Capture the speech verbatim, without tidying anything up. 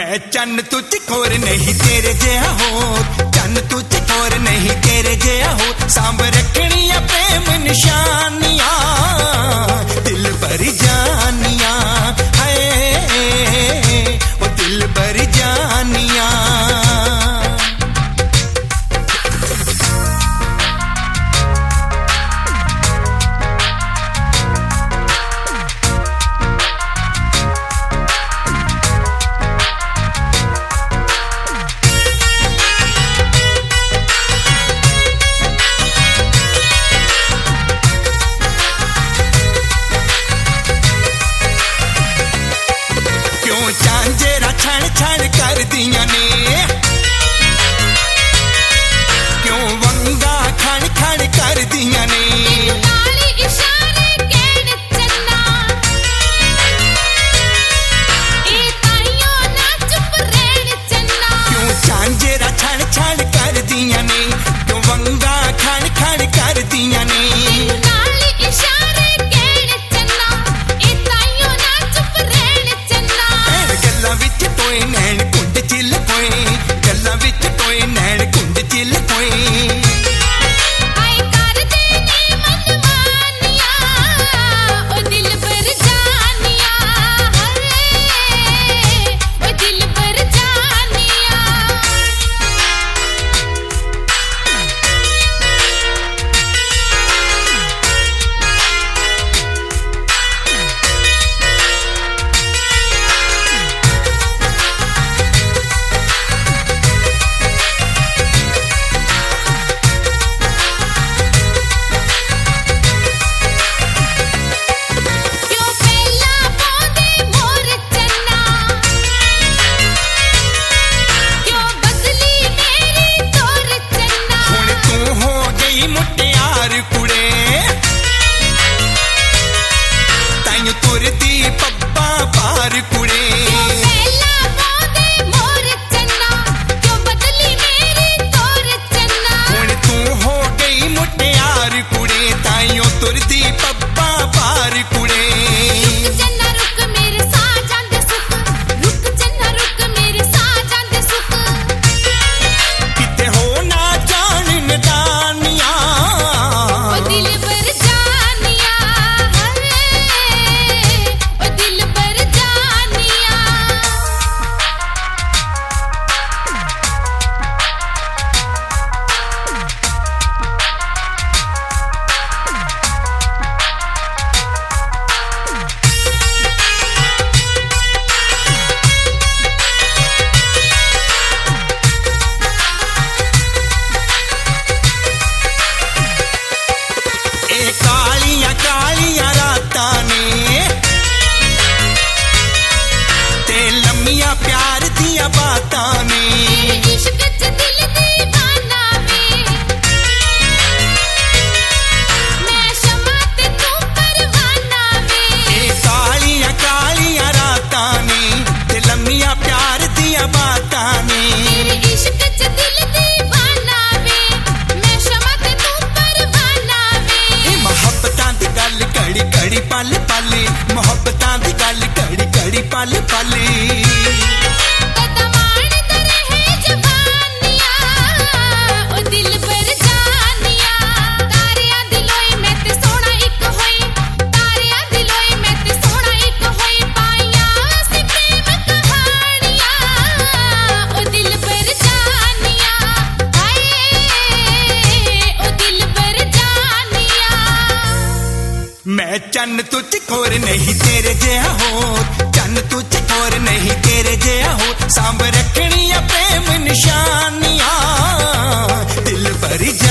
मैं चन्न तू चिकोर नहीं तेरे जया हो, चन्न तू चिकोर नहीं तेरे जया हो। सांभ रखनिया प्रेम निशानियां दिल भर जानियां, है वो दिल भर जानियां। झांझरा छण छण कर दिया ने, क्यों वंगा खण खण कर दिया ने। इशारे कहण चन्ना ए ताइयों ना चुप रहण चन्ना। क्यों झांझरा छण छण कर दिया ने, क्यों वंगा खण खण कर दिया ने। इशारे कहण चन्ना ए ताइयों ना चुप रहण चन्ना। गल्लां विच कोई नैन कुंड चिल कोई, गल्लां विच कोई नैन कुंड चिल कोई। आई कर देनी मनमानियां ओ दिल भर जानियां, हरे ओ दिल भर जानियां। मुटियार कुड़े ताइयों तुरदी पब्बा पार कुड़े। हुण तू हो गई मुटियार कुड़े, ताइयों तुरदी पब्बा पार कुड़े। कालियां कालियां रातां ने ते लम्मियां प्यार दियां बातां ने। इश्क च दिल दीवाना वे, मैं शमा ते तू परवाना वे। ए कालियां कालियां रातां ने ते लम्मियां प्यार दियां बातां ने। इश्क च दिल दीवाना वे, मैं शमा ते तू परवाना वे। मोहब्बतां दी गल घड़ी घड़ी पल पल, मोहब्बतां दी गल घड़ी घड़ी पल पल। मैं चन्न तू चिकोर नहीं तेरे जया हो, चन्न तू चिकोर नहीं तेरे जया हो। सांभ रखनिया प्रेम निशानियां दिल भर